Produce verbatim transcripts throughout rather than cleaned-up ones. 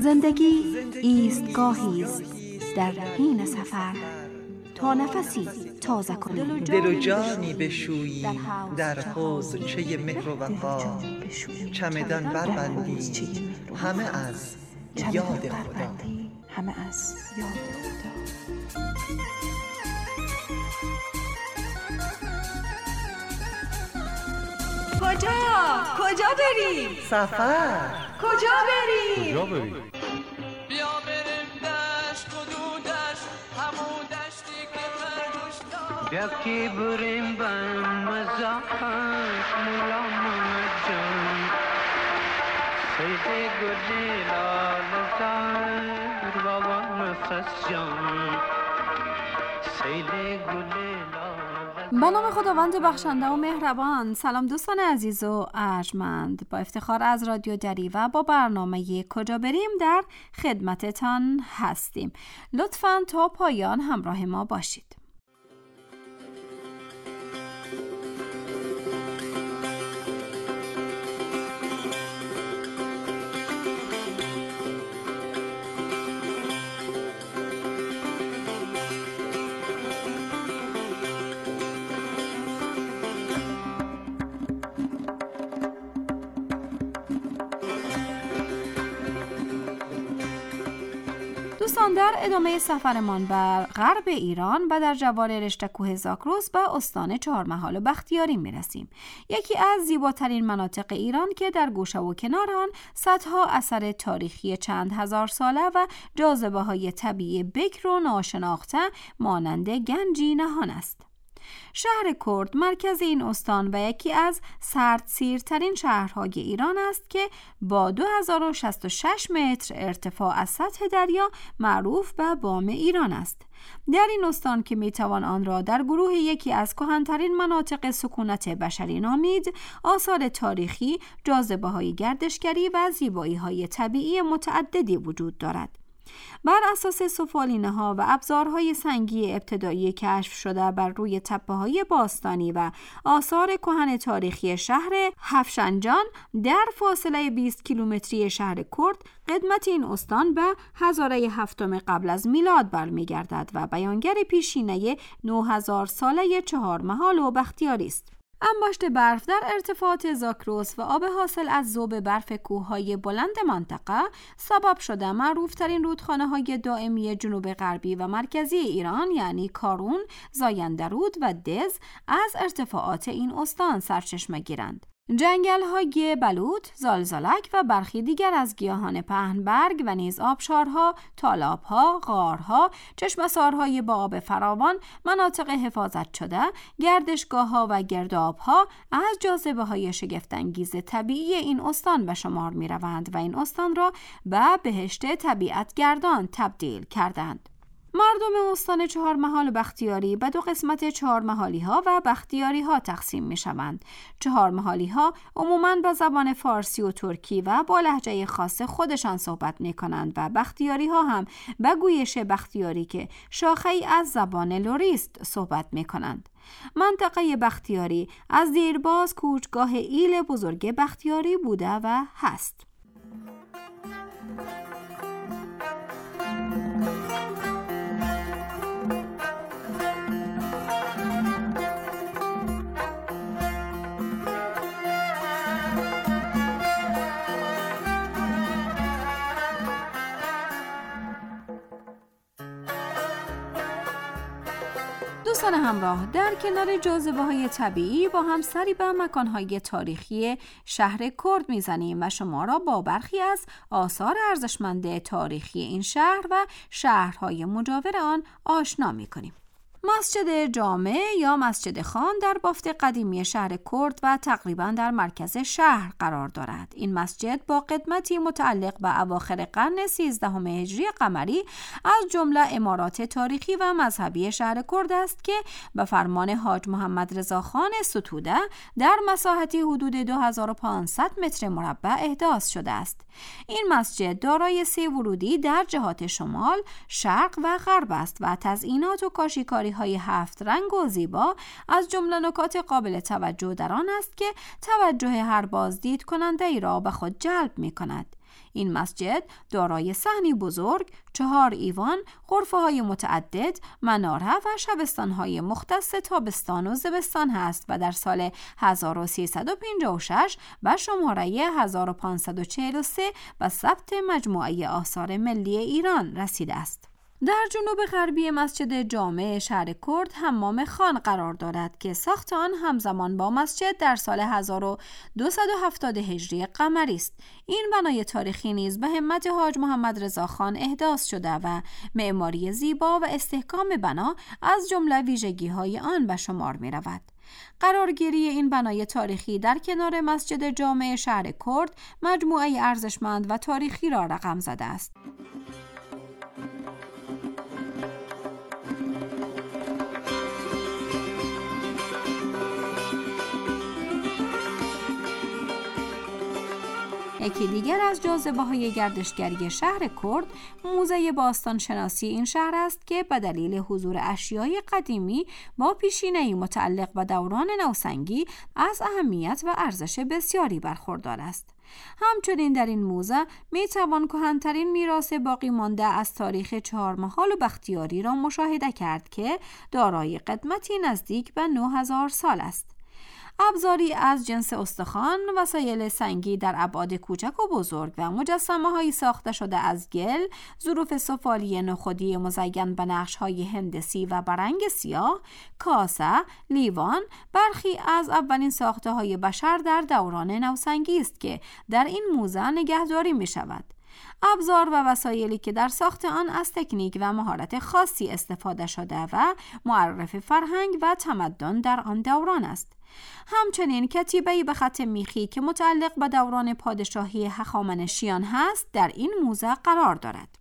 زندگی ایستگاهی است در حین سفر تا نفسی تازه کنی، دل و جانی بشویی در حوضچه مهر و وفا، چمدان بربندی همه از یاد خدا. همه از یاد خدا. کجا؟ کجا بریم؟ سفر. کجا بریم؟ کجا بریم؟ بیا بریم دشت کدودش همون دشتی که خرگوش داشت. بیا که بریم بم مزاحت مولا محمد جان، سیده گلی لال زار بابا نفس جان، سیده گلی لال. به نام خداوند بخشنده و مهربان. سلام دوستان عزیز و ارجمند، با افتخار از رادیو دریوه با برنامه کجا بریم در خدمتتان هستیم. لطفاً تا پایان همراه ما باشید. دوستان، در ادامه سفرمان بر غرب ایران و در جوار رشته کوه زاگرس به استان چهارمحال و بختیاری میرسیم. یکی از زیباترین مناطق ایران که در گوشه و کنار آن صدها اثر تاریخی چند هزار ساله و جاذبه های طبیعی بکر و ناشناخته مانند گنجی نهان است. شهر کرد مرکز این استان و یکی از سردسیرترین شهرهای ایران است که با دو هزار و شصت و شش متر ارتفاع از سطح دریا معروف به بام ایران است. در این استان که میتوان آن را در گروه یکی از کهن‌ترین مناطق سکونت بشری نامید، آثار تاریخی، جاذبه‌های گردشگری و زیبایی‌های طبیعی متعددی وجود دارد. بر اساس سفالینه‌ها و ابزارهای سنگی ابتدایی کشف شده بر روی تپه‌های باستانی و آثار کهن تاریخی شهر هفشنجان در فاصله بیست کیلومتری شهر کرد، قدمت این استان به هزاره هفتم قبل از میلاد برمیگردد و بیانگر پیشینه نه هزار ساله چهارمحال و بختیاری است. انباشت برف در ارتفاعات زاگرس و آب حاصل از ذوب برف کوههای بلند منطقه سبب شده معروفترین رودخانه‌های دائمی جنوب غربی و مرکزی ایران یعنی کارون، زایندرود و دز از ارتفاعات این استان سرچشمه گیرند. جنگل‌های بلوط، زالزالک و برخی دیگر از گیاهان پهنبرگ و نیز آبشارها، تالاب‌ها، غارها، چشمه‌سارهای با آب فراوان، مناطق حفاظت شده، گردشگاه‌ها و گرداب‌ها از جاذبه‌های شگفت‌انگیز طبیعی این استان به شمار می‌روند و این استان را به بهشت طبیعت گردان تبدیل کردند. مردم استان چهارمحال و بختیاری به دو قسمت چهارمحالی ها و بختیاری ها تقسیم می شوند. چهارمحالی ها عموماً به زبان فارسی و ترکی و با لهجه خاص خودشان صحبت می کنند و بختیاری ها هم به گویش بختیاری که شاخه‌ای از زبان لوریست صحبت می کنند. منطقه بختیاری از دیرباز کوچگاه ایل بزرگ بختیاری بوده و هست. دوستان همراه، در کنار جاذبه‌های طبیعی با هم سری به مکان‌های تاریخی شهر کرد میزنیم و شما را با برخی از آثار ارزشمند تاریخی این شهر و شهرهای مجاور آن آشنا می‌کنیم. مسجد جامع یا مسجد خان در بافت قدیمی شهر کرد و تقریباً در مرکز شهر قرار دارد. این مسجد با قدمتی متعلق به اواخر قرن سیزدهم هجری قمری از جمله عمارات تاریخی و مذهبی شهر کرد است که به فرمان حاج محمد رضا خان ستوده در مساحتی حدود دو هزار و پانصد متر مربع احداث شده است. این مسجد دارای سه ورودی در جهات شمال، شرق و غرب است و تزئینات و کاشیکاری های هفت رنگ و زیبا از جمله نکات قابل توجه در آن است که توجه هر بازدید کننده ای را به خود جلب می کند. این مسجد دارای صحنی بزرگ، چهار ایوان، غرفه‌های متعدد، مناره و شبستان‌های مختص تابستان و زمستان هست و در سال هزار و سیصد و پنجاه و شش به شماره هزار و پانصد و چهل و سه به ثبت مجموعه آثار ملی ایران رسیده است. در جنوب غربی مسجد جامع شهر کرد حمام خان قرار دارد که ساخت آن همزمان با مسجد در سال هزار و دویست و هفتاد هجری قمری است. این بنای تاریخی نیز به همت حاج محمد رضا خان احداث شده و معماری زیبا و استحکام بنا از جمله ویژگی‌های آن به شمار می‌رود. قرارگیری این بنای تاریخی در کنار مسجد جامع شهر کرد مجموعه ارزشمند و تاریخی را رقم زده است. یکی دیگر از جاذبه‌های گردشگری شهر کرد موزه باستان شناسی این شهر است که به دلیل حضور اشیای قدیمی با پیشینه‌ای متعلق به دوران نوسنگی از اهمیت و ارزش بسیاری برخوردار است. همچنین در این موزه می توان کهن‌ترین میراث باقی مانده از تاریخ چهارمحال و بختیاری را مشاهده کرد که دارای قدمتی نزدیک به نه هزار سال است. ابزاری از جنس استخوان، وسایل سنگی در ابعاد کوچک و بزرگ و مجسمه‌هایی ساخته شده از گل، ظروف سفالی نخودی مزین به نقش‌های هندسی و برنگ سیاه، کاسه، لیوان، برخی از اولین ساخته‌های بشر در دوران نوسنگی است که در این موزه نگهداری می‌شود. ابزار و وسایلی که در ساخت آن از تکنیک و مهارت خاصی استفاده شده و معرف فرهنگ و تمدن در آن دوران است. همچنین کتیبه‌ای به خط میخی که متعلق به دوران پادشاهی هخامنشیان هست در این موزه قرار دارد.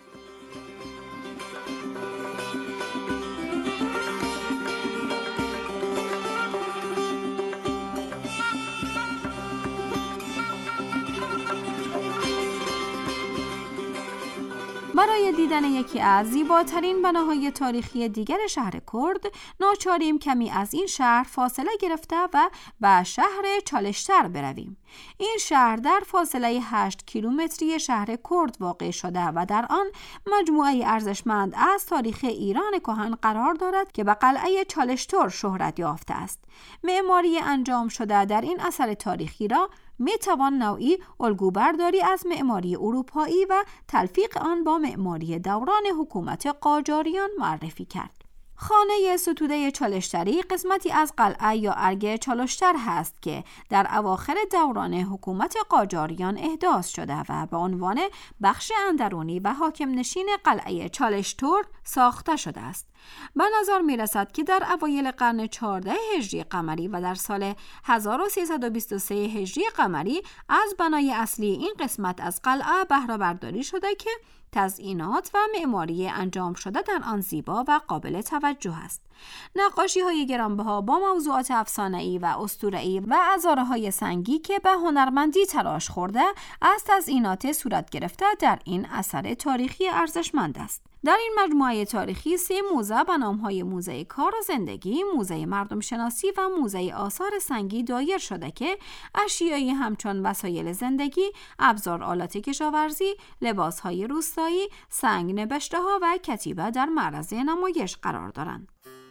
برای دیدن یکی از زیباترین بناهای تاریخی دیگر شهر کرد ناچاریم کمی از این شهر فاصله گرفته و به شهر چالشتر برویم. این شهر در فاصله هشت کیلومتری شهر کرد واقع شده و در آن مجموعه ارزشمند از تاریخ ایران کهن قرار دارد که به قلعه چالشتر شهرت یافته است. معماری انجام شده در این اثر تاریخی را می توان نوعی الگوبرداری از معماری اروپایی و تلفیق آن با معماری دوران حکومت قاجاریان معرفی کرد. خانه ستوده چالشتری قسمتی از قلعه یا ارگ چالشتر هست که در اواخر دوران حکومت قاجاریان احداث شده و به عنوان بخش اندرونی و حاکم نشین قلعه چالشتر ساخته شده است. به نظر می رسد که در اوایل قرن چهاردهم هجری قمری و در سال هزار و سیصد و بیست و سه هجری قمری از بنای اصلی این قسمت از قلعه بهره برداری شده که تزئینات و معماری انجام شده در آن زیبا و قابل توجه است. نقاشی‌های گرانبها با موضوعات افسانه‌ای و اسطوره‌ای و عذاره‌های سنگی که به هنرمندی تراش خورده از تزئینات صورت گرفته در این اثر تاریخی ارزشمند است. در این مجموعه تاریخی سه موزه به نام‌های موزه کار و زندگی، موزه مردم شناسی و موزه آثار سنگی دایر شده که اشیایی همچون وسایل زندگی، ابزار آلات کشاورزی، لباس‌های روستایی، سنگ نبشته‌ها و کتیبه در معرض نمایش قرار دارند.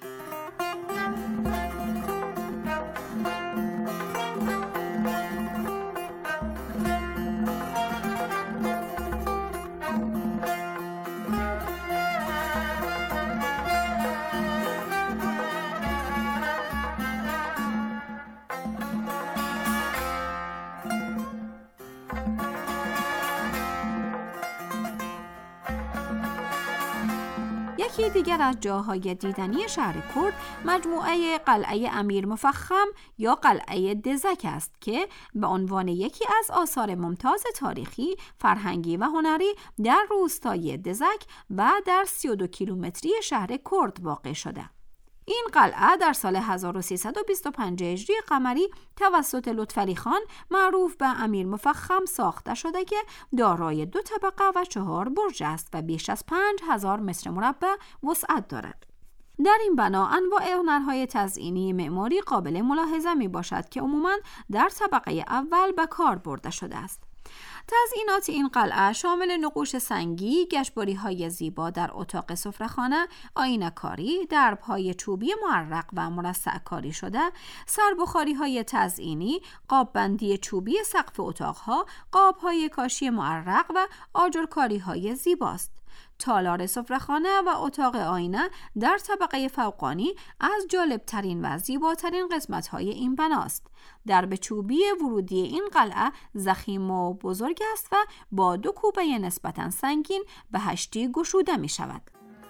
یکی دیگر از جاهای دیدنی شهر کرد مجموعه قلعه امیر مفخم یا قلعه دزک است که به عنوان یکی از آثار ممتاز تاریخی، فرهنگی و هنری در روستای دزک و در سی و دو کیلومتری شهر کرد واقع شده. این قلعه در سال هزار و سیصد و بیست و پنج هجری قمری توسط لطفعلی خان معروف به امیر مفخم ساخته شده که دارای دو طبقه و چهار برج است و بیش از پنج هزار متر مربع وسعت دارد. در این بنا انواع هنرهای تزئینی معماری قابل ملاحظه می باشد که عموماً در طبقه اول به کار برده شده است. تزیینات این قلعه شامل نقوش سنگی، گشتباری‌های زیبا در اتاق سفره‌خانه، آینه‌کاری، درب‌های چوبی معرق و مرصع کاری شده، سربخاری‌های تزیینی، قاب‌بندی چوبی سقف اتاق‌ها، قاب‌های کاشی معرق و آجرکاری‌های زیباست. تالار سفره‌خانه و اتاق آینه در طبقه فوقانی از جالبترین و زیباترین قسمت‌های این بناست. درب چوبی ورودی این قلعه ضخیم و بزرگ است و با دو کوبه نسبتاً سنگین به هشتی گشوده می شود.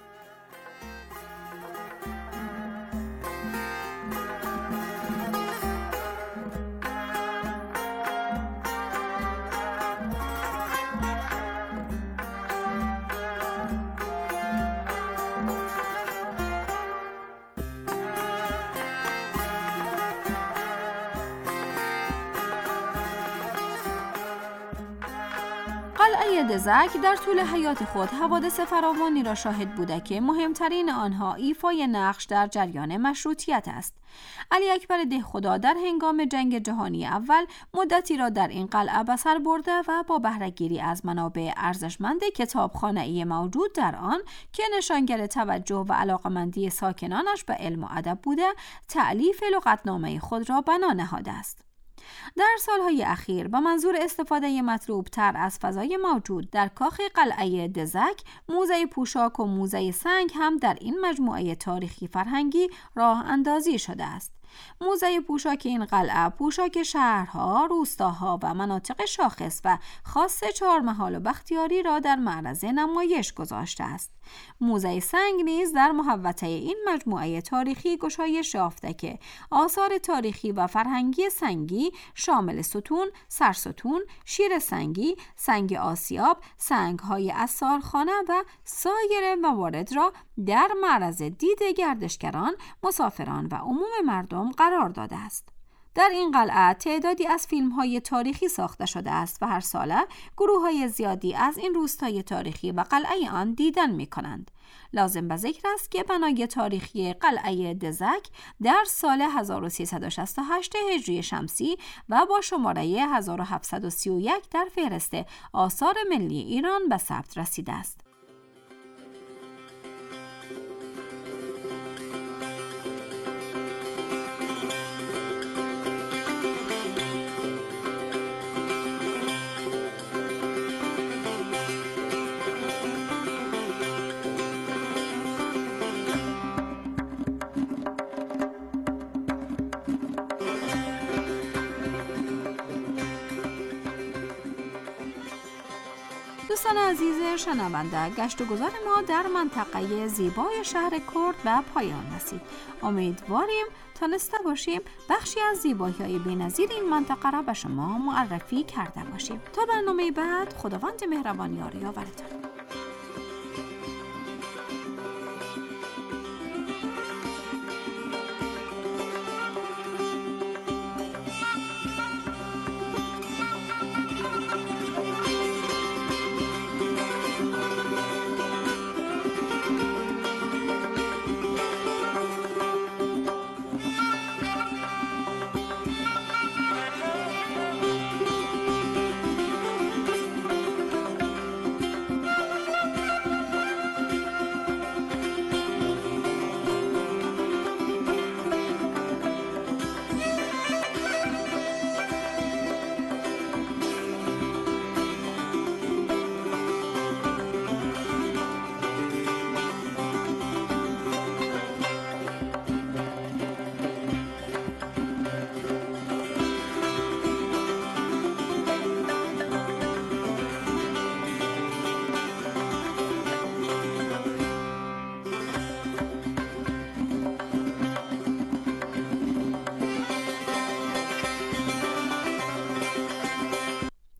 قلعه دزک در طول حیات خود حوادث فراوانی را شاهد بوده که مهمترین آنها ایفای نقش در جریان مشروطیت است. علی اکبر دهخدا در هنگام جنگ جهانی اول مدتی را در این قلعه به سر برده و با بهره‌گیری از منابع ارزشمند کتابخانه‌ای موجود در آن که نشانگر توجه و علاقمندی ساکنانش به علم و ادب بوده، تألیف لغتنامه خود را بنا نهاده است. در سالهای اخیر با منظور استفاده مطلوب تر از فضای موجود در کاخ قلعه دزک، موزه پوشاک و موزه سنگ هم در این مجموعه تاریخی فرهنگی راه اندازی شده است. موزه پوشاک این قلعه پوشاک شهرها، روستاها و مناطق شاخص و خاص چهارمحال و بختیاری را در معرض نمایش گذاشته است. موزه سنگ نیز در محوطه این مجموعه تاریخی گشایش یافته که آثار تاریخی و فرهنگی سنگی شامل ستون، سرستون، شیر سنگی، سنگ آسیاب، سنگ‌های عصارخانه و سایر موارد را در معرض دید گردشگران، مسافران و عموم مردم قرار داده است. در این قلعه تعدادی از فیلم‌های تاریخی ساخته شده است و هر ساله گروه‌های زیادی از این روستای تاریخی و قلعه آن دیدن می‌کنند. لازم به ذکر است که بنای تاریخی قلعه دزک در سال هزار و سیصد و شصت و هشت هجری شمسی و با شماره هزار و هفتصد و سی و یک در فهرست آثار ملی ایران به ثبت رسیده است. دوستان عزیز شنونده، گشت و گذار ما در منطقه زیبای شهر کرد به پایان رسید. امیدواریم تانسته باشیم بخشی از زیبایی‌های بی‌نظیر این منطقه را به شما معرفی کرده باشیم. تا برنامه بعد، خداوند مهربان یاری آورتان.